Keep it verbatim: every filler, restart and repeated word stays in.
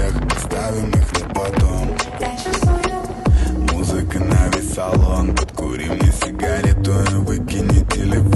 всех, оставим их на потом. Музыка на весь салон, подкурим мне сигарету и выкини телефон.